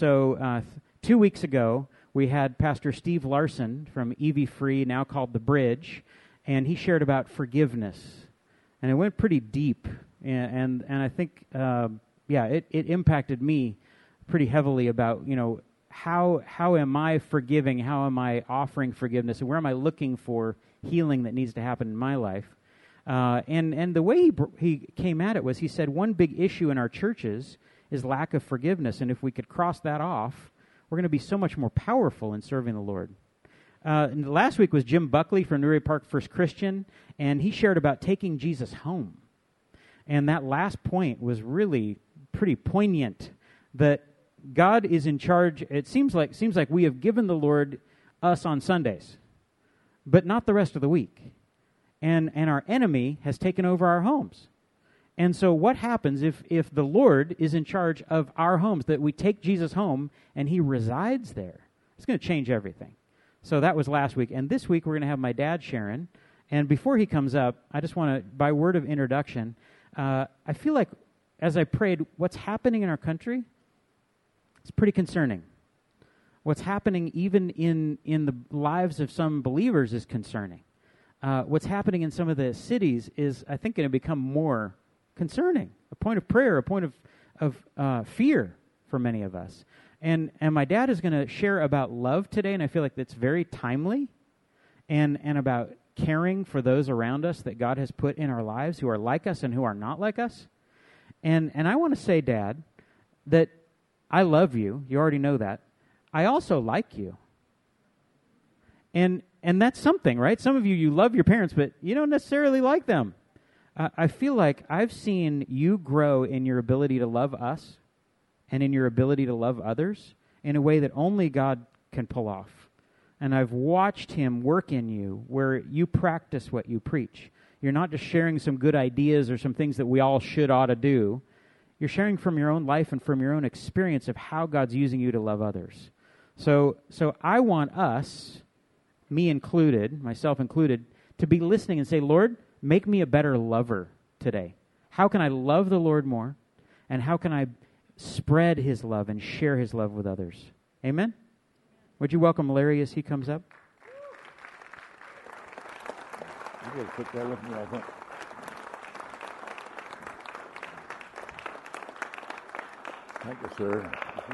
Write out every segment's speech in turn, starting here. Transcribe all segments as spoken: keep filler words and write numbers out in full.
so uh, th- two weeks ago, we had Pastor Steve Larson from E V Free, now called The Bridge, and he shared about forgiveness. And it went pretty deep, and and, and I think, uh, yeah, it, it impacted me pretty heavily about, you know, how how am I forgiving, how am I offering forgiveness, and where am I looking for healing that needs to happen in my life. Uh, and, and the way he, br- he came at it was, he said, one big issue in our churches is lack of forgiveness, and if we could cross that off, we're going to be so much more powerful in serving the Lord. Uh, and last week was Jim Buckley from Newry Park First Christian, and he shared about taking Jesus home. And that last point was really pretty poignant, that God is in charge. It seems like seems like we have given the Lord us on Sundays, but not the rest of the week. And and our enemy has taken over our homes. And so what happens if, if the Lord is in charge of our homes, that we take Jesus home and he resides there? It's going to change everything. So that was last week. And this week we're going to have my dad, Sharon. And before he comes up, I just want to, by word of introduction, uh, I feel like as I prayed, what's happening in our country, it's pretty concerning. What's happening even in, in the lives of some believers is concerning. Uh, what's happening in some of the cities is, I think, going to become more concerning, a point of prayer, a point of of uh, fear for many of us. And and my dad is going to share about love today, and I feel like that's very timely, and and about caring for those around us that God has put in our lives who are like us and who are not like us. And and I want to say, Dad, that I love you. You already know that. I also like you. And and that's something, right? Some of you, you love your parents, but you don't necessarily like them. Uh, I feel like I've seen you grow in your ability to love us and in your ability to love others in a way that only God can pull off. And I've watched him work in you where you practice what you preach. You're not just sharing some good ideas or some things that we all should ought to do. You're sharing from your own life and from your own experience of how God's using you to love others. So, so I want us, me included, myself included, to be listening and say, Lord, make me a better lover today. How can I love the Lord more? And how can I spread his love and share his love with others? Amen? Would you welcome Larry as he comes up? You guys put that with me, I think. Thank you, sir.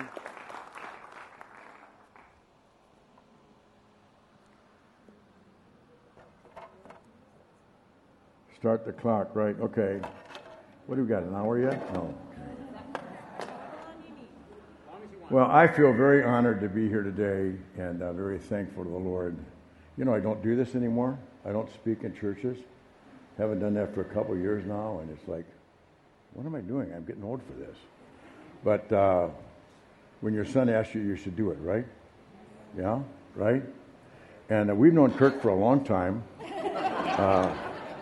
Start the clock, right? Okay. What do we got, an hour yet? No. Okay. Well, I feel very honored to be here today and uh, very thankful to the Lord. You know, I don't do this anymore. I don't speak in churches. Haven't done that for a couple of years now, and it's like, what am I doing? I'm getting old for this. But uh, when your son asks you, you should do it, right? Yeah, right? And uh, we've known Kirk for a long time. Uh,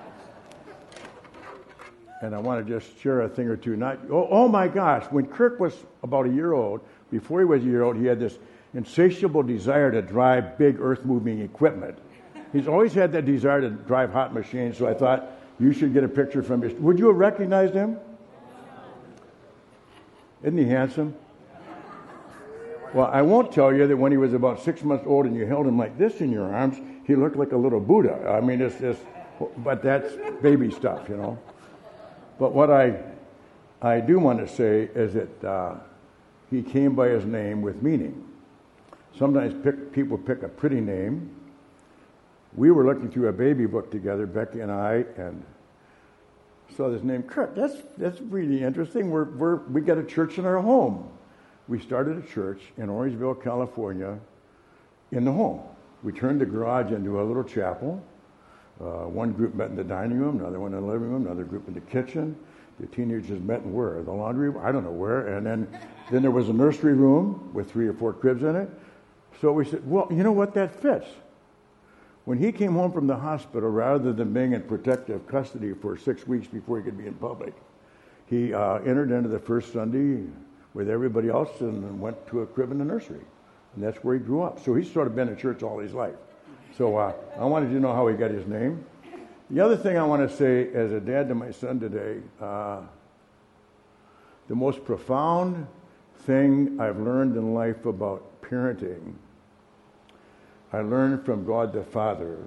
And I want to just share a thing or two. Not oh, oh my gosh, when Kirk was about a year old, before he was a year old, he had this insatiable desire to drive big earth-moving equipment. He's always had that desire to drive hot machines, so I thought you should get a picture from his... Would you have recognized him? Isn't he handsome? Well, I won't tell you that when he was about six months old and you held him like this in your arms, he looked like a little Buddha. I mean, it's just... But that's baby stuff, you know. But what I I do want to say is that uh, he came by his name with meaning. Sometimes pick, people pick a pretty name. We were looking through a baby book together, Becky and I, and saw this name, Kirk. That's that's really interesting. We're we're we got a church in our home. We started a church in Orangeville, California, in the home. We turned the garage into a little chapel. Uh, one group met in the dining room, another one in the living room, another group in the kitchen. The teenagers met in where? The laundry room? I don't know where. And then, then there was a nursery room with three or four cribs in it. So we said, well, you know what? That fits. When he came home from the hospital, rather than being in protective custody for six weeks before he could be in public, he uh, entered into the first Sunday with everybody else and went to a crib in the nursery. And that's where he grew up. So he's sort of been in church all his life. So uh, I wanted you to know how he got his name. The other thing I want to say as a dad to my son today, uh, the most profound thing I've learned in life about parenting, I learned from God the Father,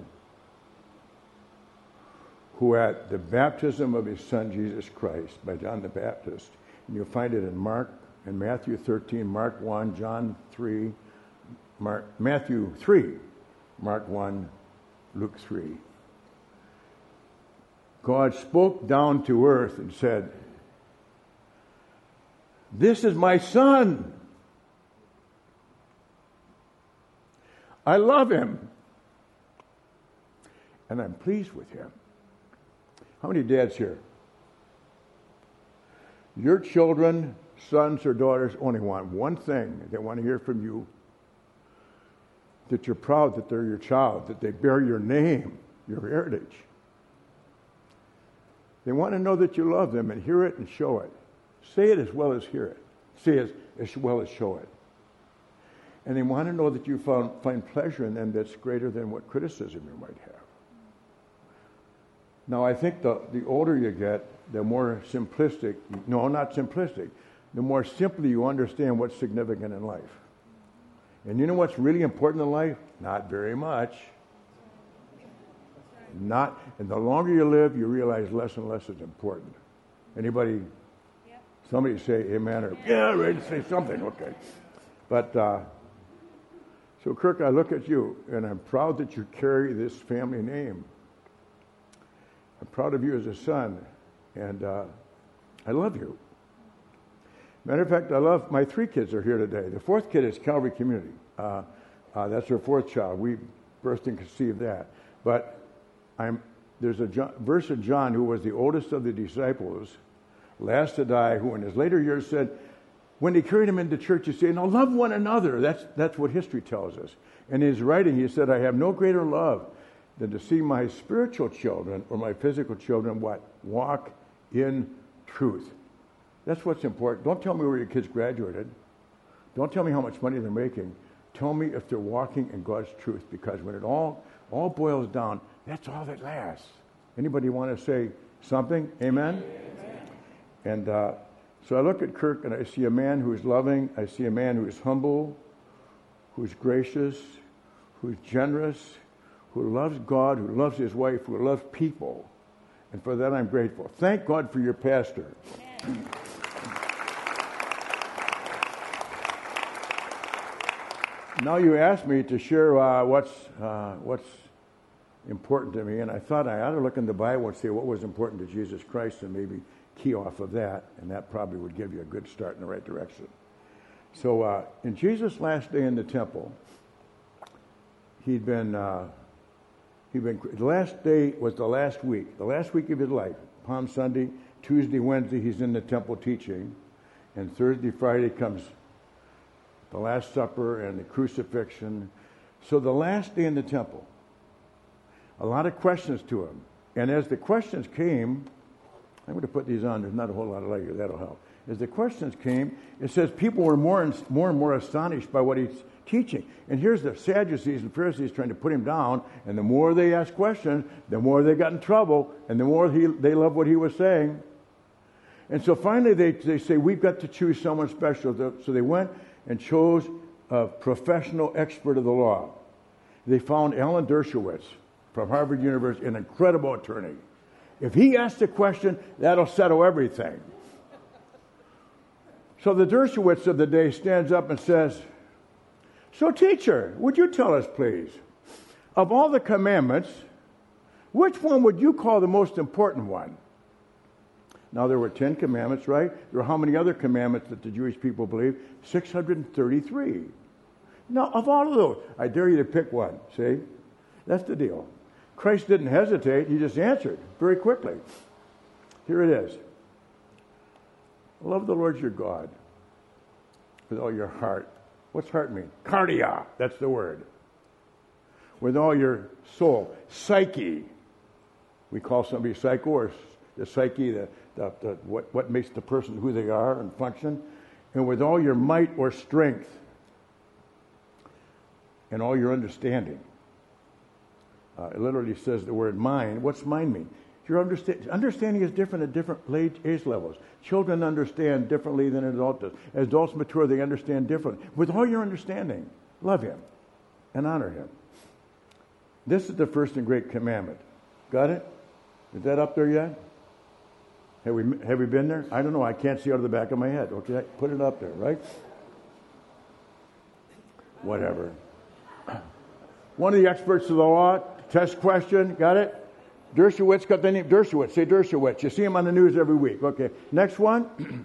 who at the baptism of his son Jesus Christ by John the Baptist, and you'll find it in Mark, in Matthew thirteen, Mark one, John three, Mark, Matthew three, Mark one, Luke three. God spoke down to earth and said, "This is my son. I love him. And I'm pleased with him." How many dads here? Your children, sons or daughters, only want one thing. They want to hear from you. That you're proud that they're your child, that they bear your name, your heritage. They want to know that you love them and hear it and show it. Say it as well as hear it. Say it as well as show it. And they want to know that you found, find pleasure in them that's greater than what criticism you might have. Now, I think the, the older you get, the more simplistic, no, not simplistic, the more simply you understand what's significant in life. And you know what's really important in life? Not very much. Not, and the longer you live, you realize less and less is important. Anybody, yep. Somebody say amen or, yeah, ready to say something, okay. But, uh, so Kirk, I look at you, and I'm proud that you carry this family name. I'm proud of you as a son, and uh, I love you. Matter of fact, I love, my three kids are here today. The fourth kid is Calvary Community. Uh, uh, that's her fourth child. We birthed and conceived that. But I'm, there's a John, verse of John, who was the oldest of the disciples, last to die, who in his later years said, when they carried him into church, he said, "Now love one another." That's, that's what history tells us. In his writing, he said, "I have no greater love than to see my spiritual children or my physical children, what? Walk in truth." That's what's important. Don't tell me where your kids graduated. Don't tell me how much money they're making. Tell me if they're walking in God's truth, because when it all, all boils down, that's all that lasts. Anybody want to say something? Amen? Amen. And uh, so I look at Kirk and I see a man who is loving. I see a man who is humble, who's gracious, who's generous, who loves God, who loves his wife, who loves people. And for that I'm grateful. Thank God for your pastor. Amen. Now you asked me to share uh, what's uh, what's important to me, and I thought I ought to look in the Bible and see what was important to Jesus Christ and maybe key off of that, and that probably would give you a good start in the right direction. So uh, in Jesus' last day in the temple, he'd been, uh, he'd been, the last day was the last week, the last week of his life. Palm Sunday, Tuesday, Wednesday, he's in the temple teaching, and Thursday, Friday comes the Last Supper and the crucifixion. So the last day in the temple, a lot of questions to him. And as the questions came, I'm going to put these on. There's not a whole lot of light here. That'll help. As the questions came, it says people were more and more and more astonished by what he's teaching. And here's the Sadducees and Pharisees trying to put him down. And the more they asked questions, the more they got in trouble. And the more he, they loved what he was saying. And so finally they, they say, we've got to choose someone special. So they went and chose a professional expert of the law. They found Alan Dershowitz from Harvard University, an incredible attorney. If he asks a question, that'll settle everything. So the Dershowitz of the day stands up and says, "So teacher, would you tell us, please, of all the commandments, which one would you call the most important one?" Now there were ten commandments, right? There were how many other commandments that the Jewish people believe? six hundred thirty-three. Now, of all of those, I dare you to pick one. See? That's the deal. Christ didn't hesitate. He just answered very quickly. Here it is. Love the Lord your God with all your heart. What's heart mean? Cardia. That's the word. With all your soul. Psyche. We call somebody psycho, or the psyche, the, the, the, what, what makes the person who they are and function. And with all your might or strength. And all your understanding. Uh, it literally says the word mind. What's mind mean? Your understand, understanding is different at different age, age levels. Children understand differently than an adult does. As adults mature, they understand differently. With all your understanding, love him and honor him. This is the first and great commandment. Got it? Is that up there yet? Have we have we been there? I don't know. I can't see out of the back of my head. Okay, put it up there, right? Whatever. One of the experts of the law, test question, got it? Dershowitz, got the name Dershowitz. Say Dershowitz. You see him on the news every week. Okay. Next one.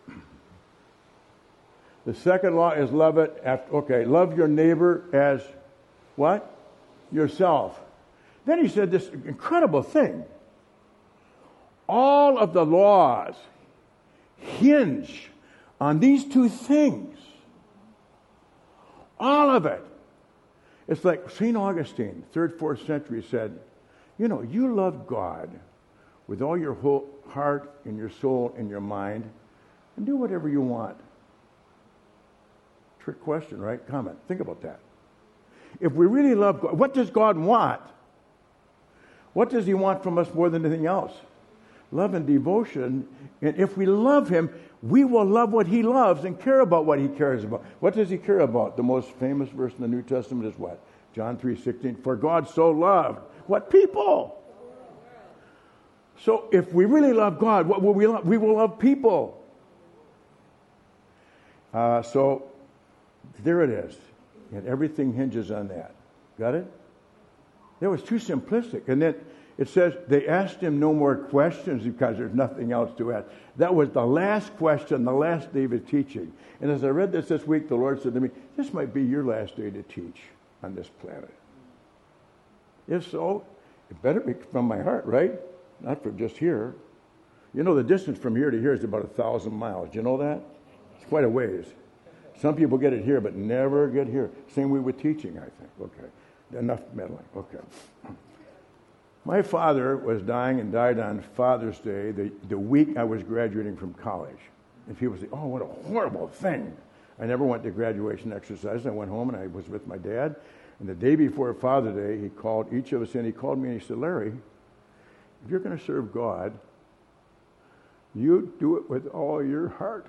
The second law is love it. After, okay. Love your neighbor as what? Yourself. Then he said this incredible thing. All of the laws hinge on these two things. All of it. It's like Saint Augustine, third, fourth century, said, you know, you love God with all your whole heart and your soul and your mind, and do whatever you want. Trick question, right? Comment. Think about that. If we really love God, what does God want? What does he want from us more than anything else? Love and devotion. And if we love him, we will love what he loves and care about what he cares about. What does he care about? The most famous verse in the New Testament is what? John three sixteen. For God so loved. What people? So if we really love God, what will we love? We will love people. Uh, so there it is. And everything hinges on that. Got it? That was too simplistic. And then it says they asked him no more questions because there's nothing else to ask. That was the last question, the last day of his teaching. And as I read this this week, the Lord said to me, this might be your last day to teach on this planet. If so, it better be from my heart, right? Not from just here. You know, the distance from here to here is about a thousand miles. Do you know that? It's quite a ways. Some people get it here, but never get here. Same way with teaching, I think. Okay. Enough meddling. Okay. My father was dying and died on Father's Day, the, the week I was graduating from college. And people say, oh, what a horrible thing. I never went to graduation exercise. I went home and I was with my dad. And the day before Father's Day, he called each of us in. He called me and he said, Larry, if you're going to serve God, you do it with all your heart.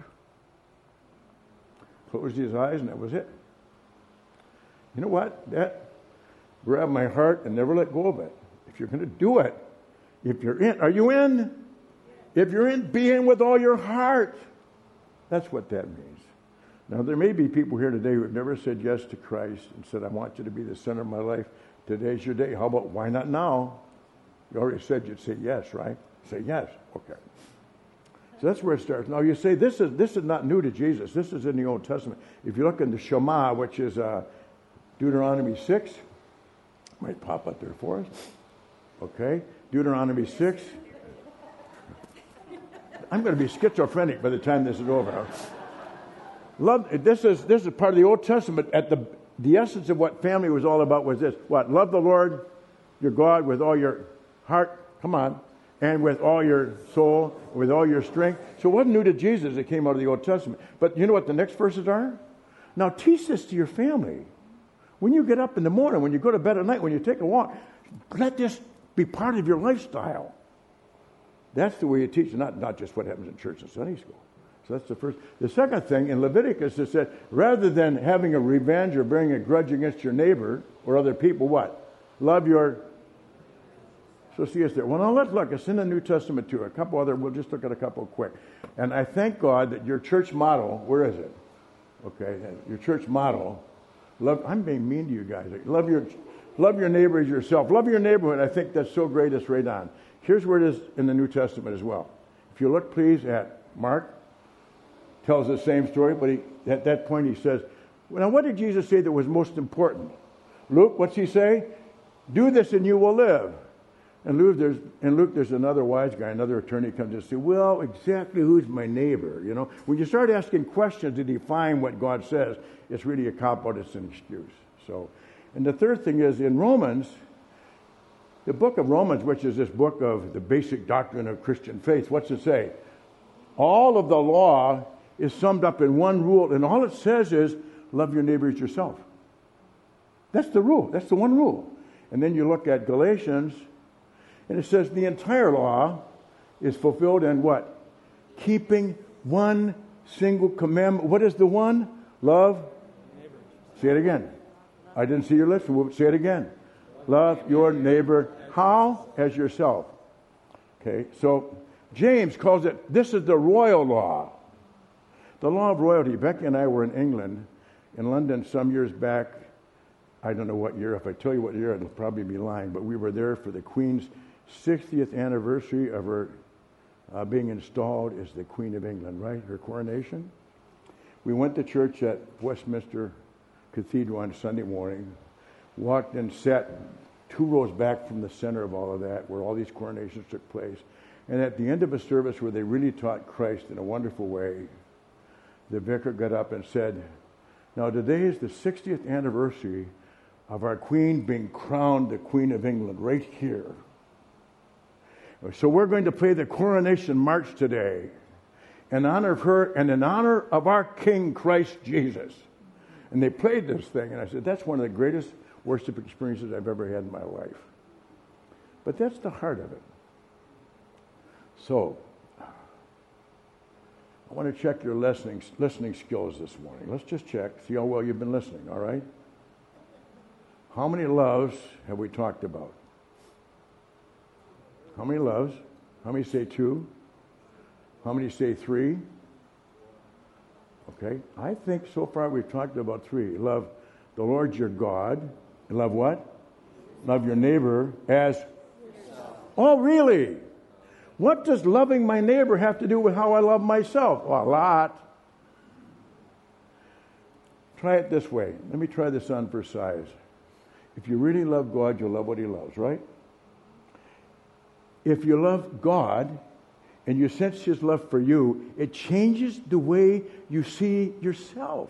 Closed his eyes and that was it. You know what? That grabbed my heart and never let go of it. If you're going to do it, if you're in, are you in? If you're in, be in with all your heart. That's what that means. Now, there may be people here today who have never said yes to Christ and said, I want you to be the center of my life. Today's your day. How about, why not now? You already said you'd say yes, right? Say yes. Okay. So that's where it starts. Now, you say, this is this is not new to Jesus. This is in the Old Testament. If you look in the Shema, which is uh, Deuteronomy six, might pop up there for us. Okay, Deuteronomy six. I'm going to be schizophrenic by the time this is over. Love. This is this is part of the Old Testament. At the the essence of what family was all about was this: what? Love the Lord, your God, with all your heart. Come on, and with all your soul, with all your strength. So it wasn't new to Jesus. It came out of the Old Testament. But you know what the next verses are? Now teach this to your family. When you get up in the morning, when you go to bed at night, when you take a walk, let this be part of your lifestyle. That's the way you teach, not, not just what happens in church and Sunday school. So that's the first. The second thing, in Leviticus, it said, rather than having a revenge or bearing a grudge against your neighbor or other people, what? Love your... So see us there. Well, now let's look. It's in the New Testament too. A couple other, we'll just look at a couple quick. And I thank God that your church model, where is it? Okay, your church model, love, I'm being mean to you guys. Love your... Love your neighbor as yourself. Love your neighborhood. I think that's so great. It's right on. Here's where it is in the New Testament as well. If you look, please, at Mark, tells the same story, but he, at that point he says, well, now what did Jesus say that was most important? Luke, what's he say? Do this and you will live. And Luke, there's, in Luke, there's another wise guy, another attorney comes and says, well, exactly who's my neighbor? You know, when you start asking questions to define what God says, it's really a cop-out, it's an excuse. So... And the third thing is in Romans, the book of Romans, which is this book of the basic doctrine of Christian faith, what's it say? All of the law is summed up in one rule, and all it says is love your neighbor as yourself. That's the rule. That's the one rule. And then you look at Galatians, And it says the entire law is fulfilled in what? Keeping one single commandment. What is the one? Love. Say it again. I didn't see your lips. Say it again. Love your neighbor. How? As yourself. Okay, so James calls it, this is the royal law. The law of royalty. Becky and I were in England, in London some years back. I don't know what year. If I tell you what year, I'll probably be lying. But we were there for the Queen's sixtieth anniversary of her uh, being installed as the Queen of England, right? Her coronation. We went to church at Westminster Cathedral on Sunday morning, walked and sat two rows back from the center of all of that, where all these coronations took place. And at the end of a service where they really taught Christ in a wonderful way, the vicar got up and said, now today is the sixtieth anniversary of our Queen being crowned the Queen of England right here. So we're going to play the coronation march today in honor of her and in honor of our King Christ Jesus. And they played this thing, and I said, that's one of the greatest worship experiences I've ever had in my life. But that's the heart of it. So, I want to check your listening, listening skills this morning. Let's just check, see how well you've been listening, all right? How many loves have we talked about? How many loves? How many say two? How many say three? Okay, I think so far we've talked about three. Love the Lord your God. And love what? Love your neighbor as yourself. Oh, really? What does loving my neighbor have to do with how I love myself? Well, a lot. Try it this way. Let me try this on for size. If you really love God, you'll love what he loves, right? If you love God and you sense his love for you, it changes the way you see yourself.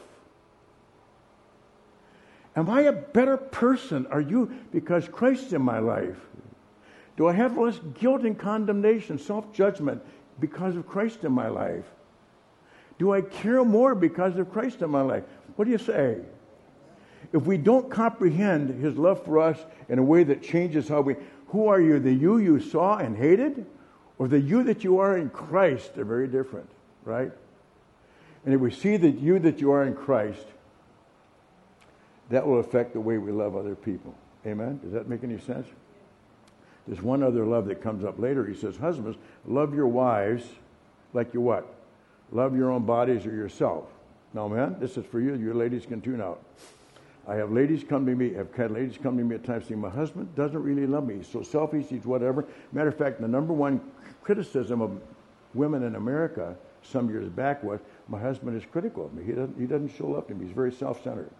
Am I a better person? Are you? Because Christ's in my life. Do I have less guilt and condemnation, self-judgment because of Christ in my life? Do I care more because of Christ in my life? What do you say? If we don't comprehend his love for us in a way that changes how we... Who are you? The you you saw and hated? Or the you that you are in Christ? They're very different, right? And if we see the you that you are in Christ, that will affect the way we love other people. Amen? Does that make any sense? There's one other love that comes up later. He says, husbands, love your wives like you what? Love your own bodies or yourself. Now, man, this is for you. Your ladies can tune out. I have ladies come to me, have had ladies come to me at times saying, my husband doesn't really love me. He's so selfish, he's whatever. Matter of fact, the number one criticism of women in America some years back was, my husband is critical of me. He doesn't, he doesn't show love to me. He's very self-centered.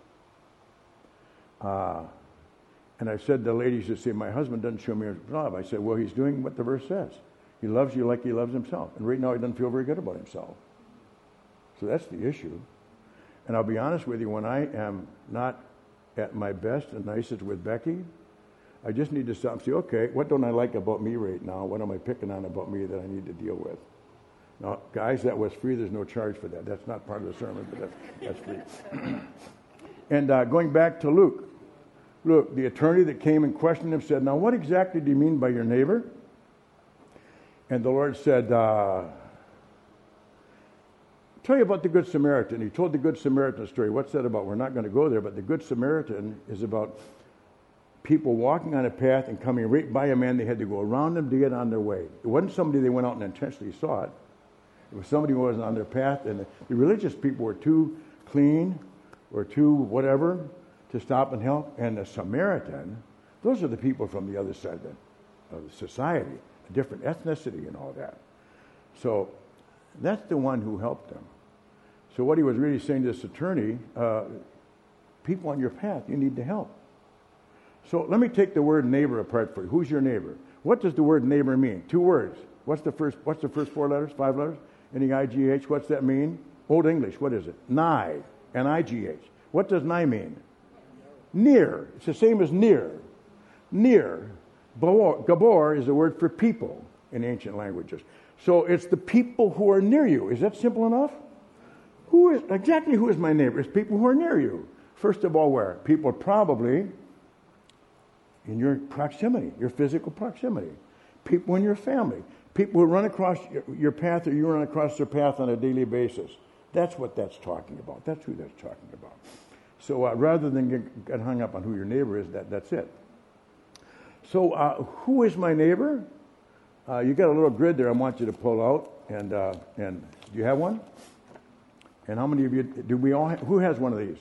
Uh, and I said to ladies that say, my husband doesn't show me love. I said, well, he's doing what the verse says. He loves you like he loves himself. And right now he doesn't feel very good about himself. So that's the issue. And I'll be honest with you, when I am not at my best and nicest with Becky, I just need to stop and say, okay, what don't I like about me right now? What am I picking on about me that I need to deal with? Now, guys, that was free. There's no charge for that. That's not part of the sermon, but that's, that's free. And uh, going back to Luke, Luke, the attorney that came and questioned him said, now, what exactly do you mean by your neighbor? And the Lord said, uh, tell you about the Good Samaritan. He told the Good Samaritan story. What's that about? We're not going to go there, but the Good Samaritan is about people walking on a path and coming right by a man. They had to go around them to get on their way. It wasn't somebody they went out and intentionally saw it. It was somebody who wasn't on their path, and the, the religious people were too clean or too whatever to stop and help. And the Samaritan, those are the people from the other side of the, of the society, a different ethnicity and all that. So that's the one who helped them. So what he was really saying to this attorney, uh, people on your path, you need to help. So let me take the word neighbor apart for you. Who's your neighbor? What does the word neighbor mean? Two words. What's the first What's the first four letters? Five letters? N E I G H. What's that mean? Old English. What is it? Nigh. N I G H. What does nigh mean? Near. It's the same as near. Near. Gabor is a word for people in ancient languages. So it's the people who are near you. Is that simple enough? Who is exactly who is my neighbor? It's people who are near you. First of all, where? People probably in your proximity, your physical proximity. people in your family, people who run across your, your path or you run across their path on a daily basis. That's what that's talking about. That's who that's talking about. So uh, rather than get, get hung up on who your neighbor is, that, that's it. So uh, who is my neighbor? Uh, you got a little grid there I want you to pull out. And uh, and do you have one? And how many of you, do we all, have, who has one of these?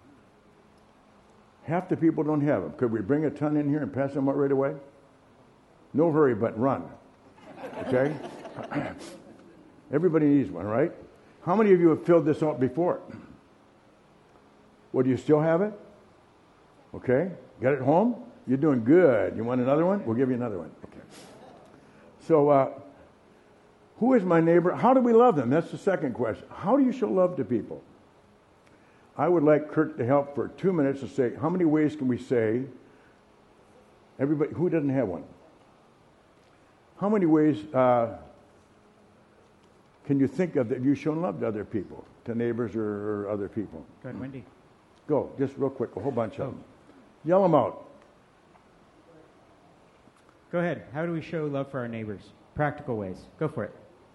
Half the people don't have them. Could we bring a ton in here and pass them out right away? No hurry, but run. Okay? Everybody needs one, right? How many of you have filled this out before? Well, do you still have it? Okay. Got it home? You're doing good. You want another one? We'll give you another one. Okay. So, uh, who is my neighbor? How do we love them? That's the second question. How do you show love to people? I would like Kirk to help for two minutes to say, how many ways can we say, everybody, who doesn't have one? How many ways uh, can you think of that you've shown love to other people, to neighbors or, or other people? Go ahead, Wendy. Go, just real quick, a whole bunch of them. Yell them out. Go ahead. How do we show love for our neighbors? Practical ways. Go for it.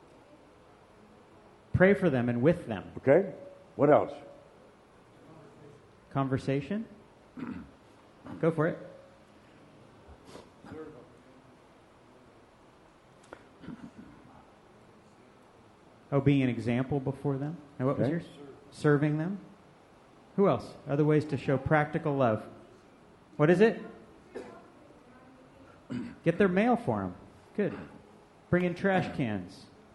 Pray for them and with them. Okay. What else? Conversation. Go for it. Oh, being an example before them. And what was Okay. yours? Serving them. Who else? Other ways to show practical love. What is it? Get their mail for them. Good. Bring in trash cans.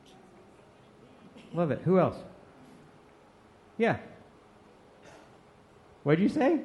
Love it. Who else? Yeah. What'd you say?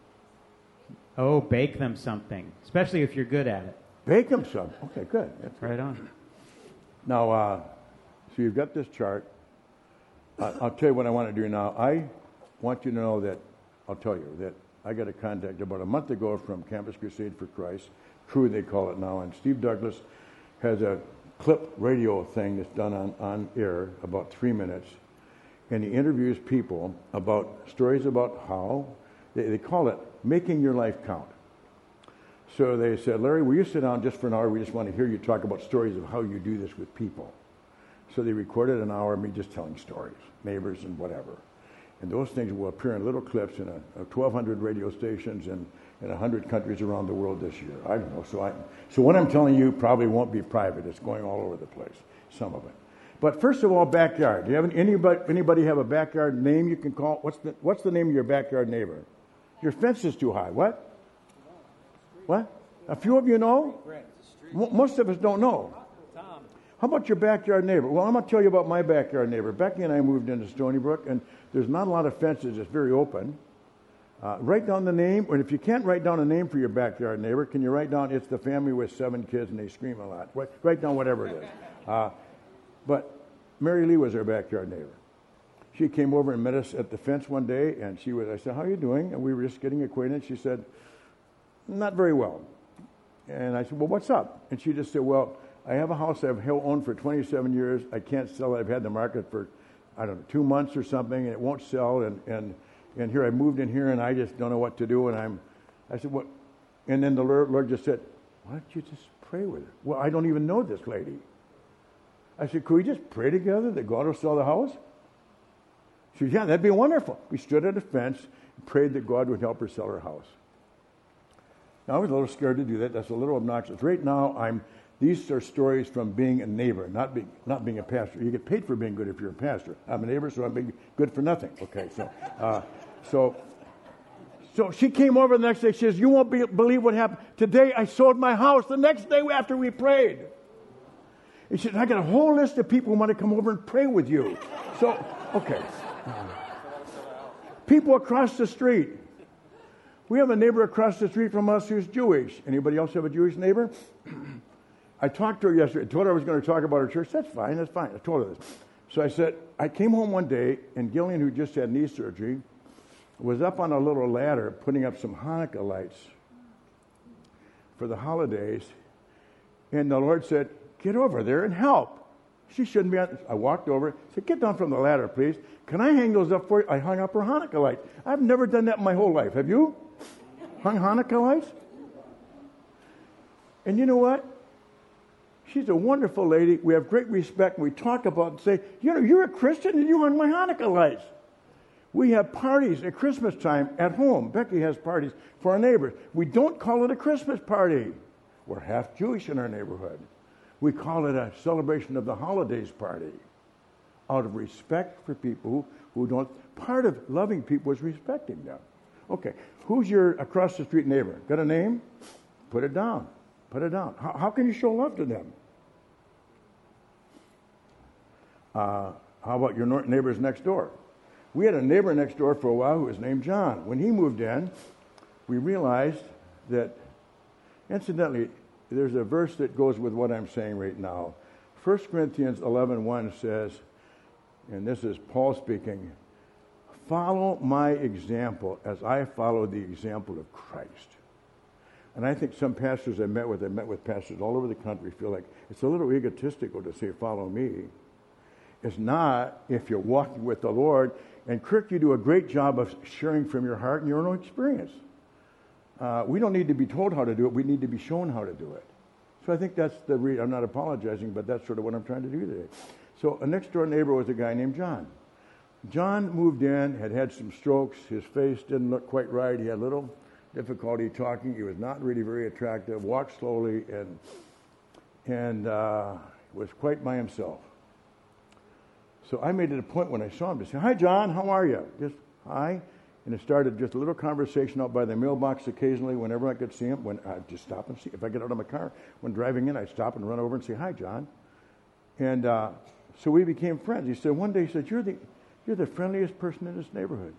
Oh, bake them something, especially if you're good at it. Bake them some. Okay, good. That's Right on. Now, uh, so you've got this chart. Uh, I'll tell you what I want to do now. I want you to know that, I'll tell you, that I got a contact about a month ago from Campus Crusade for Christ, Crew they call it now, and Steve Douglas has a clip radio thing that's done on, on air, about three minutes, and he interviews people about stories about how, they, they call it making your life count. So they said, Larry, will you sit down just for an hour? We just want to hear you talk about stories of how you do this with people. So they recorded an hour of me just telling stories, neighbors and whatever. And those things will appear in little clips in a, a twelve hundred radio stations and in one hundred countries around the world this year. I don't know. So, I, so what I'm telling you probably won't be private. It's going all over the place, some of it. But first of all, backyard. Do you have any, anybody, anybody have a backyard name you can call? What's the, what's the name of your backyard neighbor? Your fence is too high. What? What? A few of you know? Most of us don't know. How about your backyard neighbor? Well, I'm going to tell you about my backyard neighbor. Becky and I moved into Stony Brook, and there's not a lot of fences. It's very open. Uh, write down the name, and if you can't write down a name for your backyard neighbor, can you write down it's the family with seven kids and they scream a lot? Write, write down whatever it is. Uh, but Mary Lee was our backyard neighbor. She came over and met us at the fence one day, and she was, I said, how are you doing? And we were just getting acquainted. She said, not very well. And I said, well, what's up? And she just said, well, I have a house I've owned for twenty-seven years. I can't sell it. I've had the market for, I don't know, two months or something, and it won't sell. And, and, and here I moved in here, and I just don't know what to do. And I'm, I said, what? And then the Lord, Lord just said, why don't you just pray with her? Well, I don't even know this lady. I said, could we just pray together that God will sell the house? She said, yeah, that'd be wonderful. We stood at a fence and prayed that God would help her sell her house. Now, I was a little scared to do that. That's a little obnoxious. Right now, I'm. These are stories from being a neighbor, not being not being a pastor. You get paid for being good if you're a pastor. I'm a neighbor, so I'm being good for nothing. Okay, so, uh, so, so she came over the next day. She says, "You won't be, believe what happened today. I sold my house the next day after we prayed." And she said, "I got a whole list of people who want to come over and pray with you." So, okay, people across the street. We have a neighbor across the street from us who's Jewish. Anybody else have a Jewish neighbor? I talked to her yesterday. I told her I was going to talk about her church. That's fine. That's fine. I told her this. So I said, I came home one day, and Gillian, who just had knee surgery, was up on a little ladder putting up some Hanukkah lights for the holidays. And the Lord said, get over there and help. She shouldn't be on. I walked over, said, get down from the ladder, please. Can I hang those up for you? I hung up her Hanukkah lights. I've never done that in my whole life. Have you? Hung Hanukkah lights? And you know what? She's a wonderful lady. We have great respect. We talk about and say, you know, you're a Christian and you hung my Hanukkah lights. We have parties at Christmas time at home. Becky has parties for our neighbors. We don't call it a Christmas party. We're half Jewish in our neighborhood. We call it a celebration of the holidays party out of respect for people who, who don't. Part of loving people is respecting them. Okay, who's your across the street neighbor? Got a name? Put it down. Put it down. How, how can you show love to them? Uh, how about your neighbors next door? We had a neighbor next door for a while who was named John. When he moved in, we realized that, incidentally, there's a verse that goes with what I'm saying right now. First Corinthians eleven one says, and this is Paul speaking, follow my example as I follow the example of Christ. And I think some pastors I met with, I met with pastors all over the country, feel like it's a little egotistical to say, follow me. It's not if you're walking with the Lord. And Kirk, you do a great job of sharing from your heart and your own experience. Uh, we don't need to be told how to do it. We need to be shown how to do it. So I think that's the re- I'm not apologizing, but that's sort of what I'm trying to do today. So a next door neighbor was a guy named John. John moved in, had had some strokes. His face didn't look quite right. He had a little difficulty talking. He was not really very attractive, walked slowly, and, and uh, was quite by himself. So I made it a point when I saw him to say, hi, John, how are you? Just, hi. And it started just a little conversation out by the mailbox occasionally whenever I could see him. When I'd just stop and see. If I get out of my car, when driving in, I'd stop and run over and say, hi, John. And uh, so we became friends. He said, one day, he said, you're the, you're the friendliest person in this neighborhood.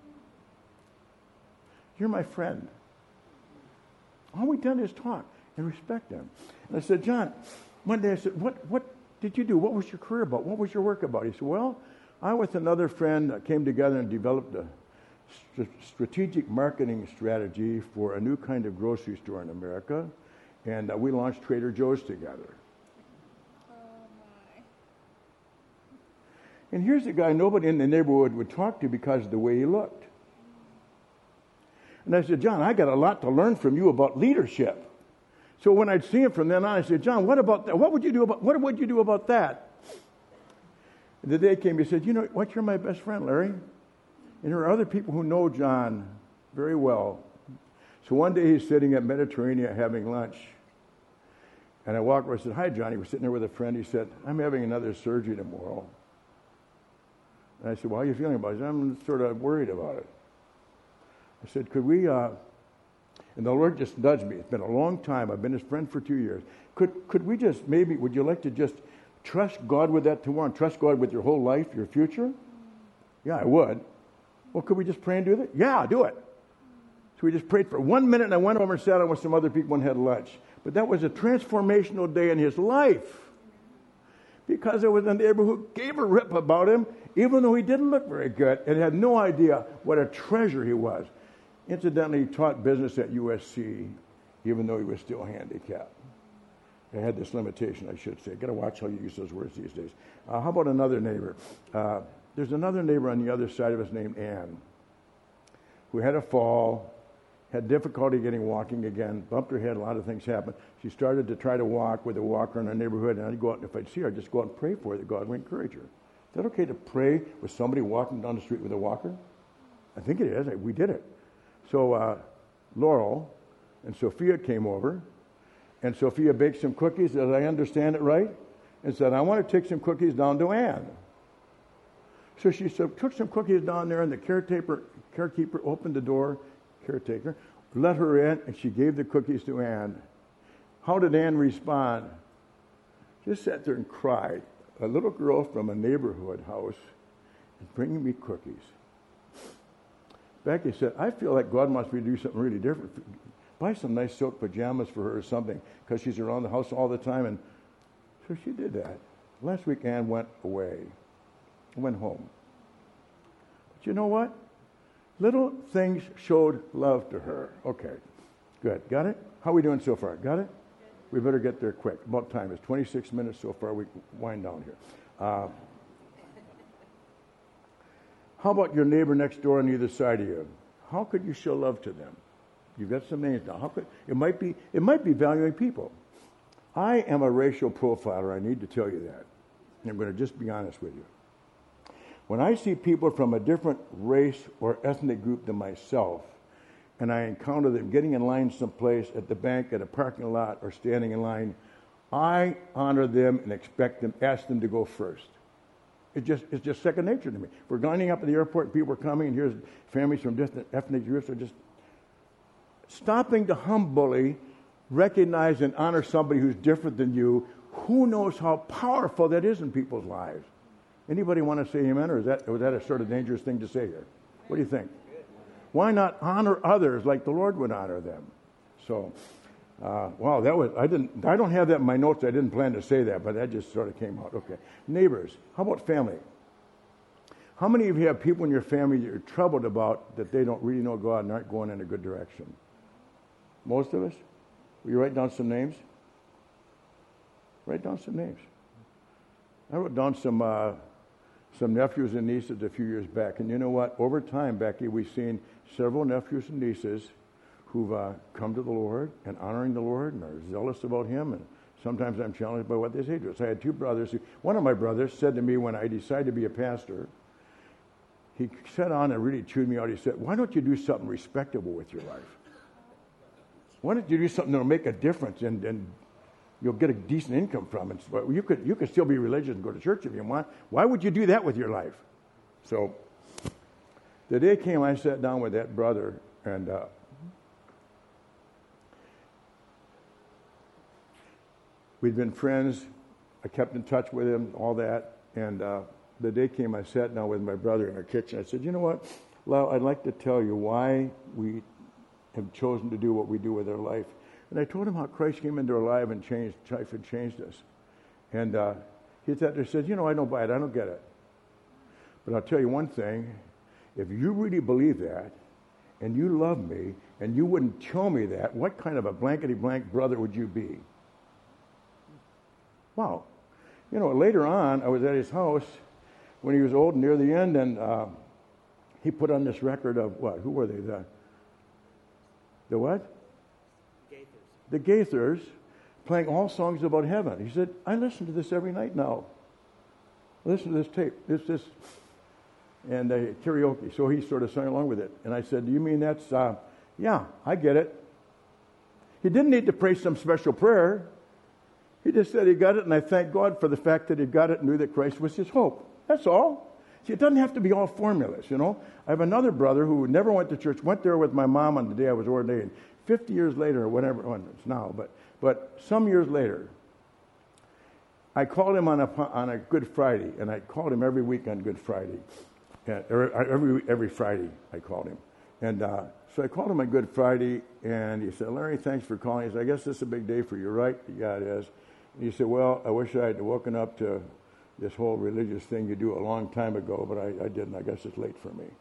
You're my friend. All we've done is talk and respect them. And I said, John, one day I said, what, what did you do? What was your career about? What was your work about? He said, well, I with another friend came together and developed a st- strategic marketing strategy for a new kind of grocery store in America, and uh, we launched Trader Joe's together. Oh, my. And here's a guy nobody in the neighborhood would talk to because of the way he looked. And I said, John, I got a lot to learn from you about leadership. So when I'd see him from then on, I said, John, what about that? What would you do about what would you do about that? And the day came, he said, you know what, you're my best friend, Larry. And there are other people who know John very well. So one day he's sitting at Mediterranean having lunch. And I walked over and said, hi, John. He was sitting there with a friend. He said, I'm having another surgery tomorrow. And I said, well, how are you feeling about it? He said, I'm sort of worried about it. I said, could we, uh, and the Lord just nudged me. It's been a long time. I've been his friend for two years. Could could we just maybe, would you like to just trust God with that tomorrow and trust God with your whole life, your future? Yeah, I would. Well, could we just pray and do that? Yeah, do it. So we just prayed for one minute, and I went over and sat down with some other people and had lunch. But that was a transformational day in his life because there was a neighbor who gave a rip about him, even though he didn't look very good and had no idea what a treasure he was. Incidentally, he taught business at U S C, even though he was still handicapped. I had this limitation, I should say. Got to watch how you use those words these days. Uh, how about another neighbor? Uh, there's another neighbor on the other side of us named Ann, who had a fall, had difficulty getting walking again, bumped her head, a lot of things happened. She started to try to walk with a walker in our neighborhood, and I'd go out, and if I'd see her, I'd just go out and pray for her that God would encourage her. Is that okay to pray with somebody walking down the street with a walker? I think it is. We did it. So uh, Laurel and Sophia came over, and Sophia baked some cookies, as I understand it right, and said, I want to take some cookies down to Ann. So she so, took some cookies down there, and the caretaker, caretaker opened the door, caretaker, let her in, and she gave the cookies to Ann. How did Ann respond? Just sat there and cried. A little girl from a neighborhood house is bringing me cookies. Becky said, I feel like God wants me to do something really different. Buy some nice silk pajamas for her or something, because she's around the house all the time. And so she did that. Last week, Ann went away, went home. But you know what? Little things showed love to her. Okay, good. Got it? How are we doing so far? Got it? We better get there quick. About time. It's twenty-six minutes so far. We wind down here. Uh, How about your neighbor next door on either side of you? How could you show love to them? You've got some names now. How could it might be it might be valuing people. I am a racial profiler. I need to tell you that. And I'm going to just be honest with you. When I see people from a different race or ethnic group than myself, and I encounter them getting in line someplace, at the bank, at a parking lot, or standing in line, I honor them and expect them, ask them to go first. It just, it's just second nature to me. We're lining up at the airport, and people are coming, and here's families from different ethnic groups are just stopping to humbly recognize and honor somebody who's different than you. Who knows how powerful that is in people's lives? Anybody want to say amen, or is that, or is that a sort of dangerous thing to say here? What do you think? Why not honor others like the Lord would honor them? So, uh, wow, that was, I didn't, I don't have that in my notes. I didn't plan to say that, but that just sort of came out. Okay. Neighbors. How about family? How many of you have people in your family that you're troubled about that they don't really know God and aren't going in a good direction? Most of us? Will you write down some names? Write down some names. I wrote down some uh, some nephews and nieces a few years back. And you know what? Over time, Becky, we've seen several nephews and nieces who've uh, come to the Lord and honoring the Lord and are zealous about Him. And sometimes I'm challenged by what they say to us. I had two brothers. Who, one of my brothers said to me when I decided to be a pastor, he sat on and really chewed me out. He said, why don't you do something respectable with your life? Why don't you do something that will make a difference and, and you'll get a decent income from it? You could you could still be religious and go to church if you want. Why would you do that with your life? So the day came, I sat down with that brother, and uh, we'd been friends. I kept in touch with him, all that. And uh, the day came, I sat down with my brother in our kitchen. I said, you know what, Lau, I'd like to tell you why we have chosen to do what we do with our life. And I told him how Christ came into our life and changed, life and changed us. And uh, he sat there and said, you know, I don't buy it. I don't get it. But I'll tell you one thing. If you really believe that, and you love me, and you wouldn't tell me that, what kind of a blankety-blank brother would you be? Wow. You know, later on, I was at his house when he was old and near the end, and uh, he put on this record of what? Who were they? The, the what? The Gaithers, playing all songs about heaven. He said, I listen to this every night now. Listen to this tape. This, this, and uh, karaoke. So he sort of sang along with it. And I said, do you mean that's, uh, yeah, I get it. He didn't need to pray some special prayer. He just said he got it, and I thank God for the fact that he got it and knew that Christ was his hope. That's all. See, it doesn't have to be all formulas, you know. I have another brother who never went to church, went there with my mom on the day I was ordained. Fifty years later, or whatever, well, it's now, but but some years later, I called him on a on a Good Friday, and I called him every week on Good Friday, and every every Friday I called him, and uh, so I called him on Good Friday, and he said, Larry, thanks for calling. He said, I guess this is a big day for you, right? Yeah, it is. And he said, well, I wish I had woken up to this whole religious thing you do a long time ago, but I, I didn't. I guess it's late for me.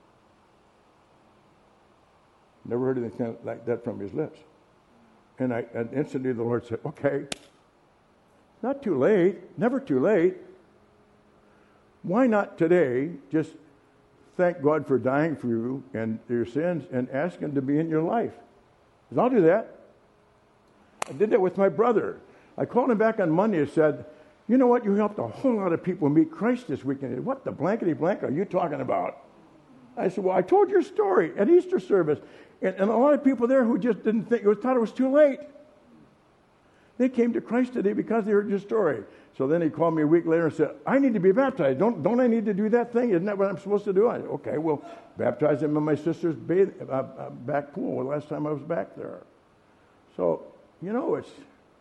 Never heard anything like that from his lips. And, I, and instantly the Lord said, okay, not too late, never too late. Why not today just thank God for dying for you and your sins and ask Him to be in your life? Because I'll do that. I did that with my brother. I called him back on Monday and said, you know what, you helped a whole lot of people meet Christ this weekend. He said, what the blankety blank are you talking about? I said, well, I told your story at Easter service. And, and a lot of people there who just didn't think, thought it was too late. They came to Christ today because they heard your story. So then he called me a week later and said, I need to be baptized. Don't don't I need to do that thing? Isn't that what I'm supposed to do? I said, okay, well, baptize him in my sister's bath, uh, uh, back pool the last time I was back there. So, you know, it's,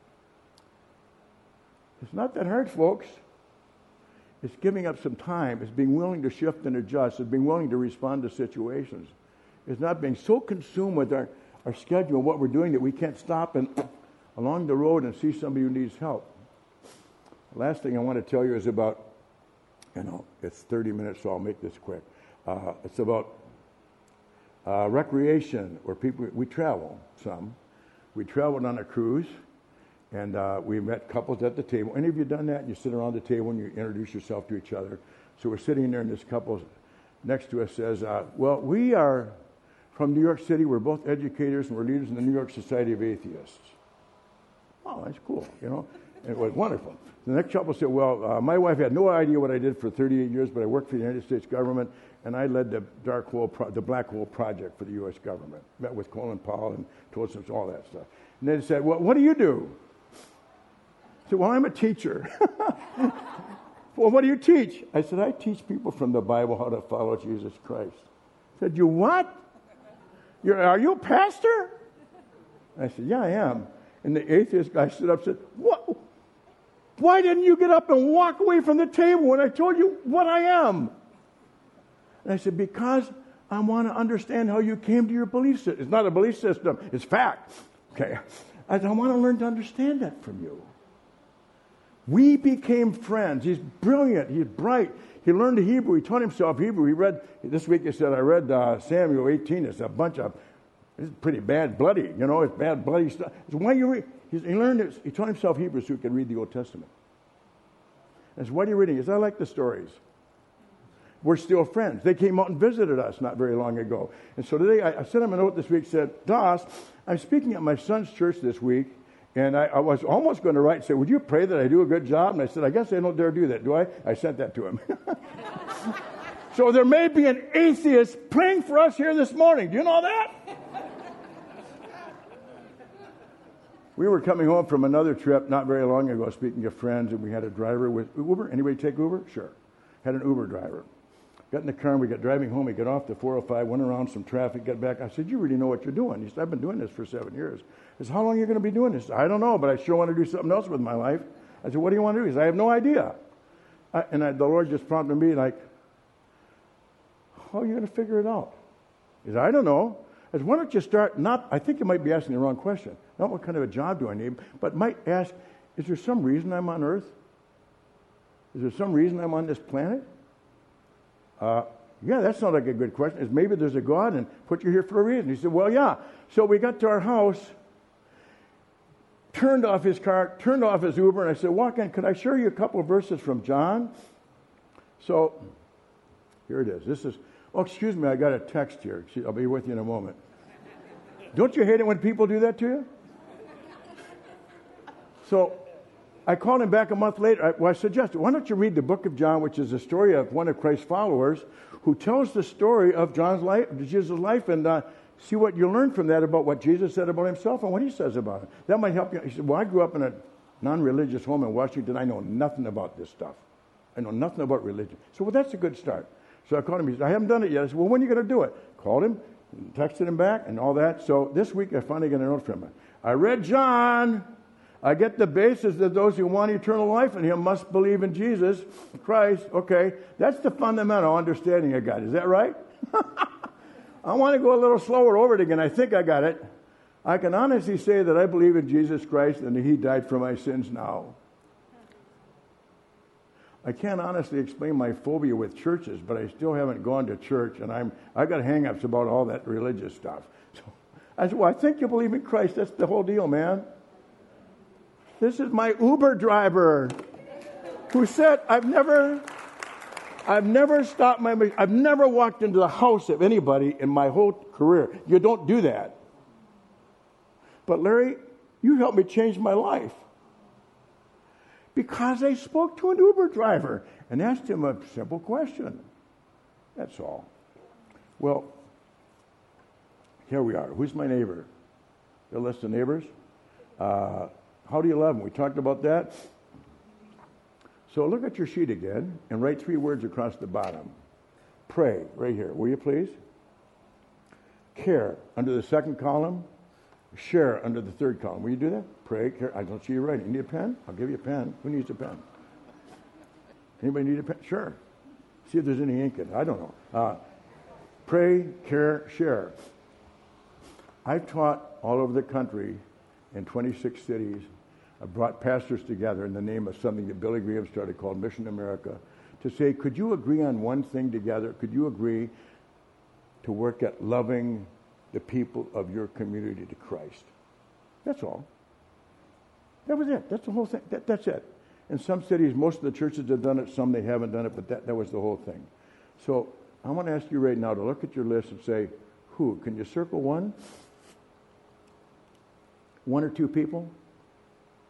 it's not that hard, folks. It's giving up some time. It's being willing to shift and adjust. It's being willing to respond to situations. It's not being so consumed with our, our schedule and what we're doing that we can't stop and along the road and see somebody who needs help. The last thing I want to tell you is about, you know, it's thirty minutes, so I'll make this quick. Uh, it's about uh, recreation, where people, we travel some. We traveled on a cruise, and uh, we met couples at the table. Any of you done that? You sit around the table and you introduce yourself to each other. So we're sitting there, and this couple next to us says, uh, well, we are from New York City. We're both educators, and we're leaders in the New York Society of Atheists. Oh, that's cool, you know. And it was wonderful. The next couple said, well, uh, my wife had no idea what I did for thirty-eight years, but I worked for the United States government, and I led the dark hole, pro- the black hole project for the U S government. Met with Colin Powell and told them all that stuff. And they said, well, what do you do? I said, well, I'm a teacher. Well, what do you teach? I said, I teach people from the Bible how to follow Jesus Christ. I said, you what? You're, are you a pastor? I said, yeah, I am. And the atheist guy stood up and said, what? Why didn't you get up and walk away from the table when I told you what I am? And I said, because I want to understand how you came to your belief system. It's not a belief system, it's fact. Okay. I said, I want to learn to understand that from you. We became friends. He's brilliant. He's bright. He learned the Hebrew. He taught himself Hebrew. He read, this week he said, I read uh, Samuel eighteen. It's a bunch of, it's pretty bad, bloody, you know, it's bad, bloody stuff. So why you read? He learned it. He taught himself Hebrew so he could read the Old Testament. I said, what are you reading? He said, I like the stories. We're still friends. They came out and visited us not very long ago. And so today, I, I sent him a note this week, said, Doss, I'm speaking at my son's church this week, and I, I was almost going to write and say, would you pray that I do a good job? And I said, I guess I don't dare do that, do I? I sent that to him. So there may be an atheist praying for us here this morning. Do you know that? We were coming home from another trip not very long ago, speaking of friends, and we had a driver with Uber. Anybody take Uber? Sure. Had an Uber driver. Got in the car, and we got driving home. We got off the four oh five, went around some traffic, got back. I said, you really know what you're doing. He said, I've been doing this for seven years. I said, how long are you going to be doing this? I don't know, but I sure want to do something else with my life. I said, what do you want to do? He said, I have no idea. I, and I, the Lord just prompted me, like, how are you going to figure it out? He said, I don't know. I said, why don't you start, not, I think you might be asking the wrong question. Not what kind of a job do I need, but might ask, is there some reason I'm on earth? Is there some reason I'm on this planet? Uh, yeah, that sounds like a good question. Is maybe there's a God and put you here for a reason. He said, well, yeah. So we got to our house, turned off his car, turned off his Uber, and I said, walk in, could I show you a couple of verses from John? So here it is. This is, oh, excuse me, I got a text here. I'll be with you in a moment. Don't you hate it when people do that to you? So I called him back a month later. I, well, I suggested, why don't you read the book of John, which is the story of one of Christ's followers who tells the story of John's life, Jesus' life, and uh, see what you learn from that about what Jesus said about himself and what he says about it. That might help you. He said, well, I grew up in a non-religious home in Washington. I know nothing about this stuff. I know nothing about religion. So, well, that's a good start. So I called him. He said, I haven't done it yet. I said, well, when are you going to do it? Called him, texted him back, and all that. So this week I finally got a note from him. I read John. I get the basis that those who want eternal life in him must believe in Jesus Christ. Okay, that's the fundamental understanding I got. Is that right? I want to go a little slower over it again. I think I got it. I can honestly say that I believe in Jesus Christ and that he died for my sins now. I can't honestly explain my phobia with churches, but I still haven't gone to church, and I'm I got hang-ups about all that religious stuff. So I said, well, I think you believe in Christ. That's the whole deal, man. This is my Uber driver who said, I've never, I've never stopped my, I've never walked into the house of anybody in my whole career. You don't do that. But Larry, you helped me change my life. Because I spoke to an Uber driver and asked him a simple question. That's all. Well, here we are. Who's my neighbor? The list of neighbors. Uh, how do you love them? We talked about that. So look at your sheet again and write three words across the bottom. Pray, right here. Will you please? Care, under the second column. Share, under the third column. Will you do that? Pray, care. I don't see you writing. You need a pen? I'll give you a pen. Who needs a pen? Anybody need a pen? Sure. See if there's any ink in it. I don't know. Uh, pray, care, share. I've taught all over the country in twenty-six cities. I brought pastors together in the name of something that Billy Graham started called Mission America to say, could you agree on one thing together? Could you agree to work at loving the people of your community to Christ? That's all. That was it. That's the whole thing. That, that's it. In some cities, most of the churches have done it. Some they haven't done it, but that, that was the whole thing. So I want to ask you right now to look at your list and say, who? Can you circle one? One or two people?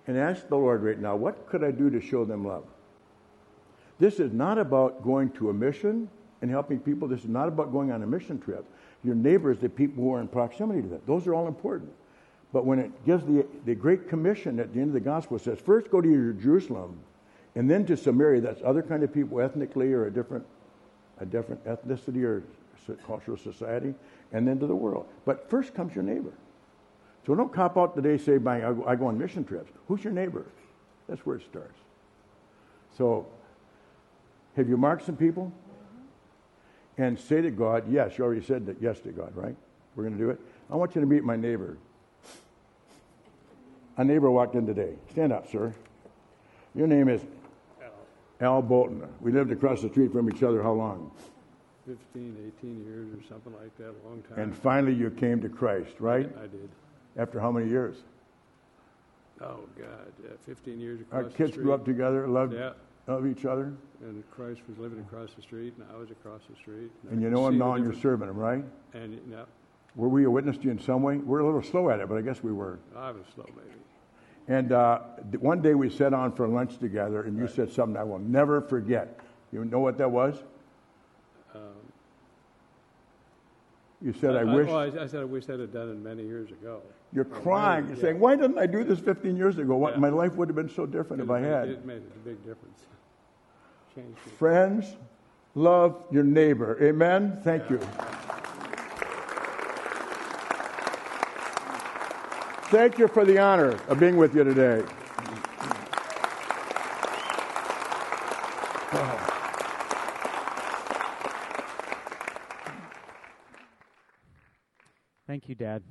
and ask the Lord right now, what could I do to show them love? This is not about going to a mission and helping people. This is not about going on a mission trip. Your neighbors, the people who are in proximity to that, those are all important. But when it gives the, the Great Commission at the end of the gospel, it says, first go to Jerusalem, and then to Samaria. That's other kind of people ethnically or a different, a different ethnicity or cultural society, and then to the world. But first comes your neighbor. So don't cop out today, say, I go, I go on mission trips. Who's your neighbor? That's where it starts. So, have you marked some people? And say to God, yes, you already said that yes to God, right? We're going to do it. I want you to meet my neighbor. A neighbor walked in today. Stand up, sir. Your name is Al. Al Bolton. We lived across the street from each other how long? fifteen, eighteen years or something like that, a long time. And finally you came to Christ, right? I did. After how many years? Oh, God, yeah, fifteen years across Our the kids street. grew up together, loved, Yeah. loved each other. And Christ was living across the street, and I was across the street. And I you could know him see now the and you're difference. serving him, right? And, yeah, Were we a witness to you in some way? We're a little slow at it, but I guess we were. I was slow, maybe. And uh, th- one day we sat on for lunch together, and you Right. said something I will never forget. You know what that was? Um, You said, I, I, wish... well, I, I said I wish I'd have done it many years ago. You're crying. You're yeah. saying, why didn't I do this fifteen years ago? What, Yeah. my life would have been so different if I It made- had. It made a big difference. Changed it. Friends, love your neighbor. Amen? Thank you. Thank you for the honor of being with you today. Thank you, Dad.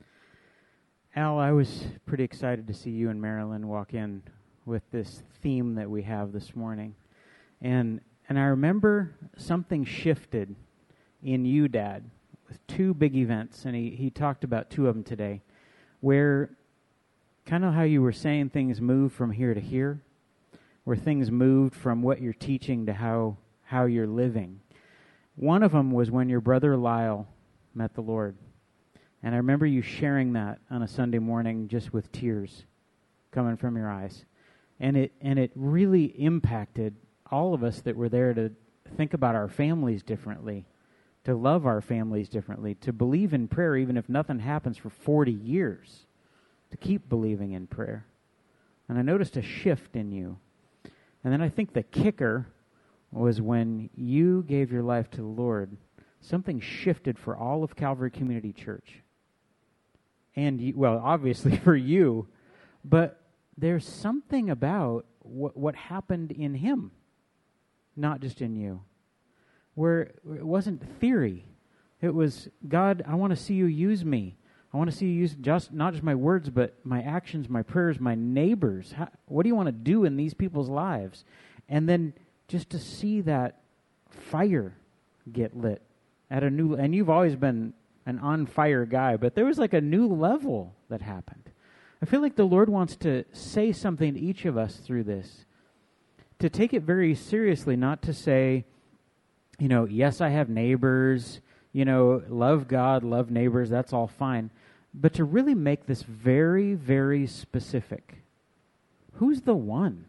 Al, I was pretty excited to see you and Marilyn walk in with this theme that we have this morning. And and I remember something shifted in you, Dad, with two big events, and he, he talked about two of them today, where kind of how you were saying things moved from here to here, where things moved from what you're teaching to how, how you're living. One of them was when your brother Lyle met the Lord. And I remember you sharing that on a Sunday morning just with tears coming from your eyes. And it and it really impacted all of us that were there to think about our families differently, to love our families differently, to believe in prayer even if nothing happens for forty years, to keep believing in prayer. And I noticed a shift in you. And then I think the kicker was when you gave your life to the Lord, something shifted for all of Calvary Community Church. And, you, well, obviously for you, but there's something about what, what happened in him, not just in you, where it wasn't theory. It was, God, I want to see you use me. I want to see you use just not just my words, but my actions, my prayers, my neighbors. How, what do you want to do in these people's lives? And then just to see that fire get lit at a new, and you've always been an on-fire guy, but there was like a new level that happened. I feel like the Lord wants to say something to each of us through this, to take it very seriously, not to say, you know, yes, I have neighbors, you know, love God, love neighbors, that's all fine, but to really make this very, very specific. Who's the one?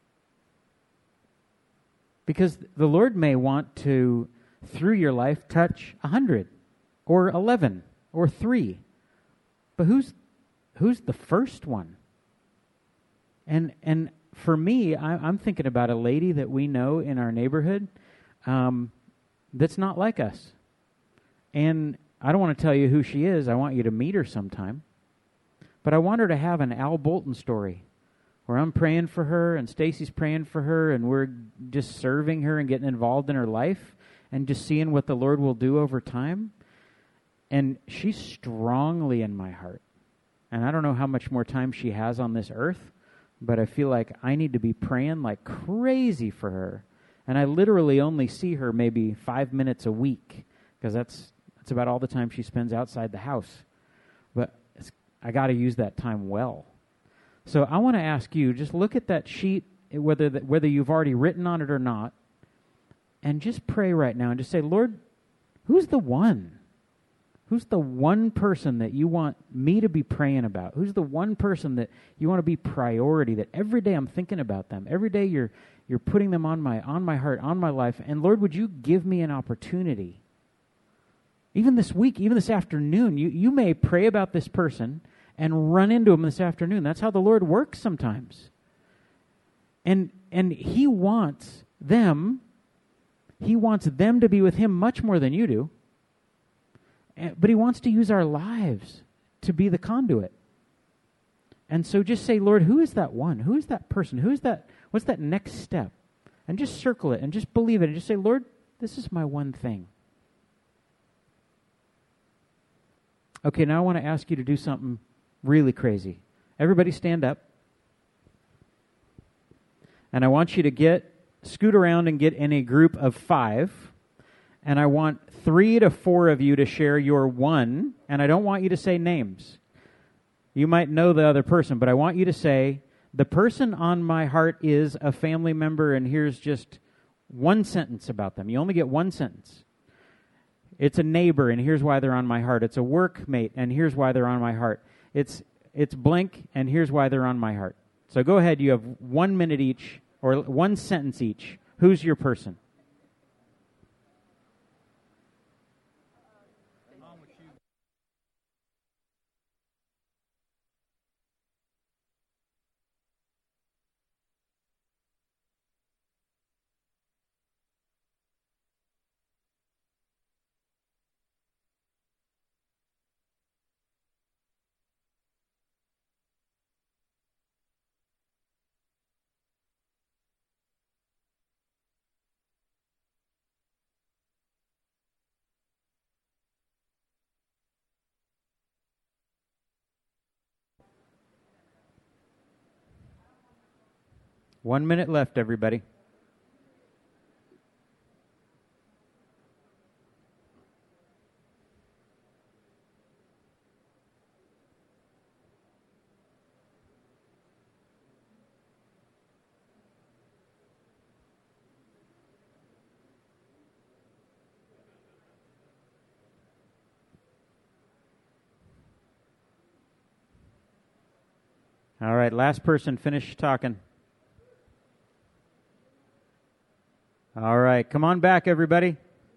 Because the Lord may want to, through your life, touch a hundred, or eleven, or three. But who's who's the first one? And and for me, I, I'm thinking about a lady that we know in our neighborhood um, that's not like us. And I don't want to tell you who she is. I want you to meet her sometime. But I want her to have an Al Bolton story where I'm praying for her and Stacy's praying for her and we're just serving her and getting involved in her life and just seeing what the Lord will do over time. And she's strongly in my heart. And I don't know how much more time she has on this earth, but I feel like I need to be praying like crazy for her. And I literally only see her maybe five minutes a week because that's that's about all the time she spends outside the house. But it's, I got to use that time well. So I want to ask you, just look at that sheet, whether the, whether you've already written on it or not, and just pray right now and just say, Lord, who's the one? Who's the one person that you want me to be praying about? Who's the one person that you want to be priority, that every day I'm thinking about them? Every day you're you're putting them on my on my heart, on my life. And Lord, would you give me an opportunity? Even this week, even this afternoon, you, you may pray about this person and run into them this afternoon. That's how the Lord works sometimes. And and He wants them, He wants them to be with Him much more than you do. But He wants to use our lives to be the conduit. And so just say, Lord, who is that one? Who is that person? Who is that? What's that next step? And just circle it and just believe it and just say, Lord, this is my one thing. Okay, now I want to ask you to do something really crazy. Everybody stand up. And I want you to get, scoot around and get in a group of five. And I want three to four of you to share your one. And I don't want you to say names. You might know the other person, but I want you to say, the person on my heart is a family member, and here's just one sentence about them. You only get one sentence. It's a neighbor, and here's why they're on my heart. It's a workmate, and here's why they're on my heart. It's it's blank, and here's why they're on my heart. So go ahead. You have one minute each, or one sentence each. Who's your person? One minute left, everybody. All right, last person, finish talking. All right, come on back, everybody.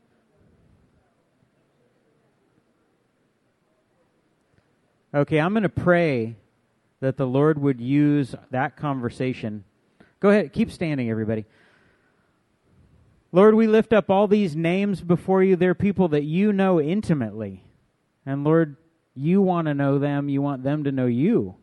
Okay, I'm going to pray that the Lord would use that conversation. Go ahead, keep standing, everybody. Lord, we lift up all these names before you. They're people that you know intimately. And Lord, you want to know them. You want them to know you.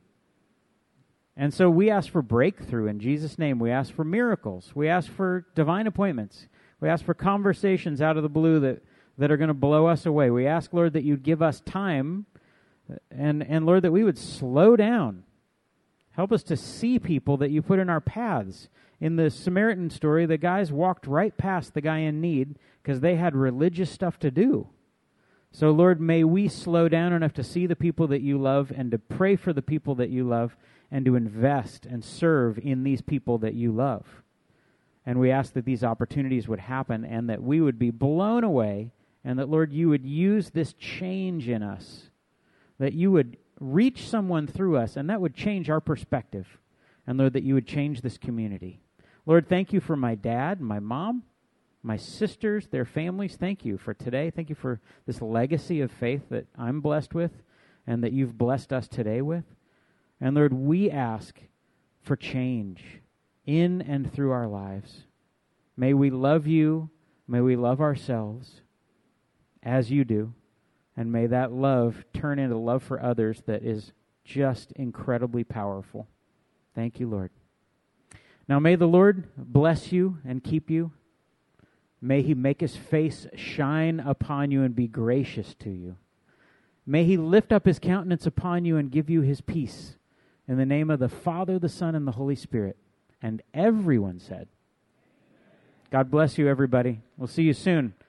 And so we ask for breakthrough in Jesus' name. We ask for miracles. We ask for divine appointments. We ask for conversations out of the blue that, that are going to blow us away. We ask, Lord, that you'd give us time, and, and Lord, that we would slow down. Help us to see people that you put in our paths. In the Samaritan story, the guys walked right past the guy in need because they had religious stuff to do. So, Lord, may we slow down enough to see the people that you love and to pray for the people that you love and to invest and serve in these people that you love. And we ask that these opportunities would happen and that we would be blown away and that, Lord, you would use this change in us, that you would reach someone through us and that would change our perspective. And, Lord, that you would change this community. Lord, thank you for my dad, my mom, my sisters, their families. Thank you for today. Thank you for this legacy of faith that I'm blessed with and that you've blessed us today with. And Lord, we ask for change in and through our lives. May we love you. May we love ourselves as you do. And may that love turn into love for others that is just incredibly powerful. Thank you, Lord. Now may the Lord bless you and keep you. May he make his face shine upon you and be gracious to you. May he lift up his countenance upon you and give you his peace. In the name of the Father, the Son, and the Holy Spirit. And everyone said, God bless you, everybody. We'll see you soon.